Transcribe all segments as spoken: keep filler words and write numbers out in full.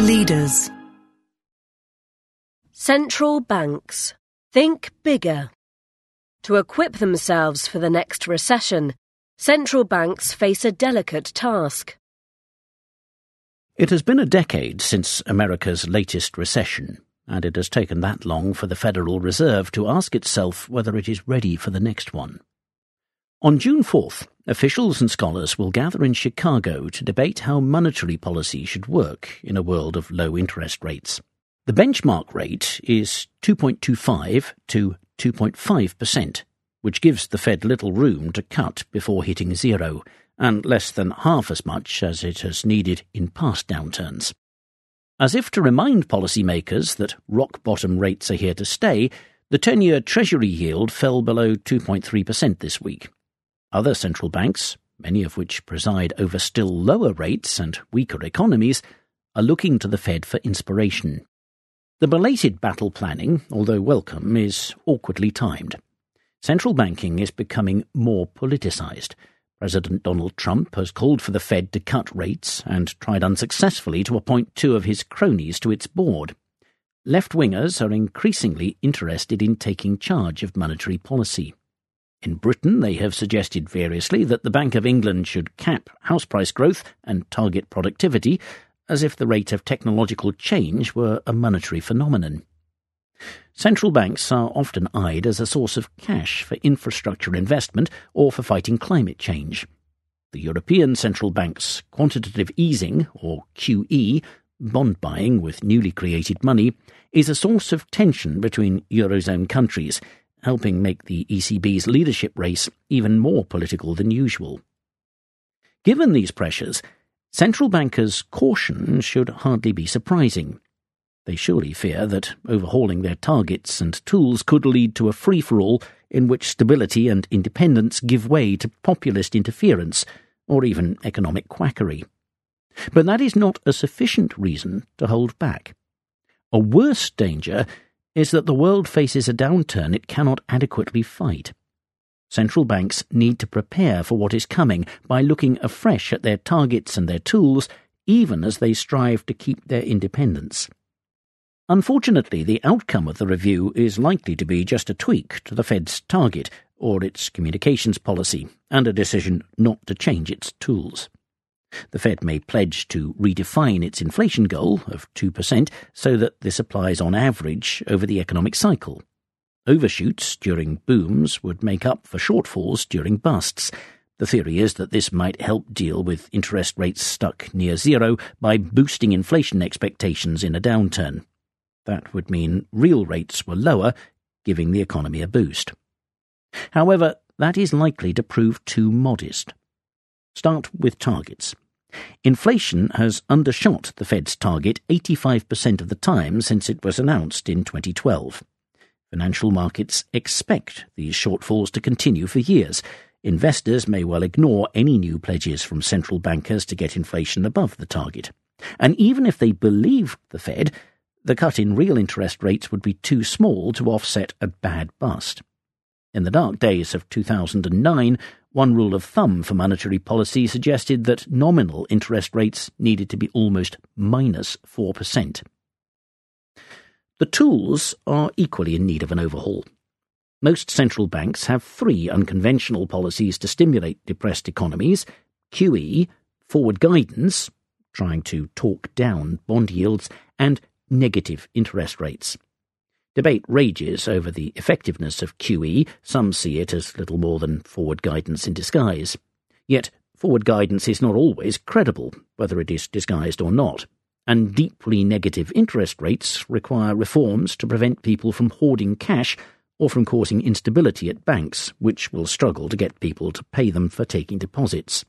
Leaders. Central banks. Think bigger. To equip themselves for the next recession, central banks face a delicate task. It has been a decade since America's latest recession, and it has taken that long for the Federal Reserve to ask itself whether it is ready for the next one. On June fourth, officials and scholars will gather in Chicago to debate how monetary policy should work in a world of low interest rates. The benchmark rate is two point two five to two point five percent, which gives the Fed little room to cut before hitting zero, and less than half as much as it has needed in past downturns. As if to remind policymakers that rock-bottom rates are here to stay, the ten-year Treasury yield fell below two point three percent this week. Other central banks, many of which preside over still lower rates and weaker economies, are looking to the Fed for inspiration. The belated battle planning, although welcome, is awkwardly timed. Central banking is becoming more politicized. President Donald Trump has called for the Fed to cut rates and tried unsuccessfully to appoint two of his cronies to its board. Left-wingers are increasingly interested in taking charge of monetary policy. In Britain, they have suggested variously that the Bank of England should cap house price growth and target productivity, as if the rate of technological change were a monetary phenomenon. Central banks are often eyed as a source of cash for infrastructure investment or for fighting climate change. The European Central Bank's quantitative easing, or Q E, bond buying with newly created money, is a source of tension between Eurozone countries, helping make the E C B's leadership race even more political than usual. Given these pressures, central bankers' caution should hardly be surprising. They surely fear that overhauling their targets and tools could lead to a free-for-all in which stability and independence give way to populist interference or even economic quackery. But that is not a sufficient reason to hold back. A worse danger is that the world faces a downturn it cannot adequately fight. Central banks need to prepare for what is coming by looking afresh at their targets and their tools, even as they strive to keep their independence. Unfortunately, the outcome of the review is likely to be just a tweak to the Fed's target or its communications policy, and a decision not to change its tools. The Fed may pledge to redefine its inflation goal of two percent so that this applies on average over the economic cycle. Overshoots during booms would make up for shortfalls during busts. The theory is that this might help deal with interest rates stuck near zero by boosting inflation expectations in a downturn. That would mean real rates were lower, giving the economy a boost. However, that is likely to prove too modest. Start with targets. Inflation has undershot the Fed's target eighty-five percent of the time since it was announced in twenty twelve. Financial markets expect these shortfalls to continue for years. Investors may well ignore any new pledges from central bankers to get inflation above the target. And even if they believed the Fed, the cut in real interest rates would be too small to offset a bad bust. In the dark days of two thousand nine, one rule of thumb for monetary policy suggested that nominal interest rates needed to be almost minus four percent. The tools are equally in need of an overhaul. Most central banks have three unconventional policies to stimulate depressed economies: Q E, forward guidance, trying to talk down bond yields, and negative interest rates. Debate rages over the effectiveness of Q E. Some see it as little more than forward guidance in disguise. Yet forward guidance is not always credible, whether it is disguised or not, and deeply negative interest rates require reforms to prevent people from hoarding cash or from causing instability at banks, which will struggle to get people to pay them for taking deposits.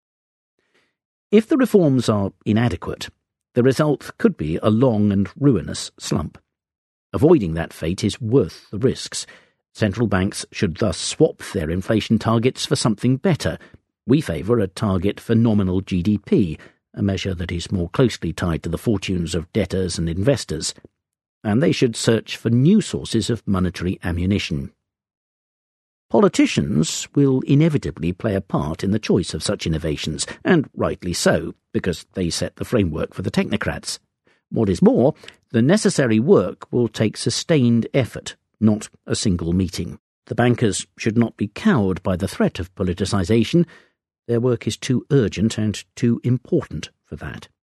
If the reforms are inadequate, the result could be a long and ruinous slump. Avoiding that fate is worth the risks. Central banks should thus swap their inflation targets for something better. We favour a target for nominal G D P, a measure that is more closely tied to the fortunes of debtors and investors. And they should search for new sources of monetary ammunition. Politicians will inevitably play a part in the choice of such innovations, and rightly so, because they set the framework for the technocrats. What is more, the necessary work will take sustained effort, not a single meeting. The bankers should not be cowed by the threat of politicisation. Their work is too urgent and too important for that.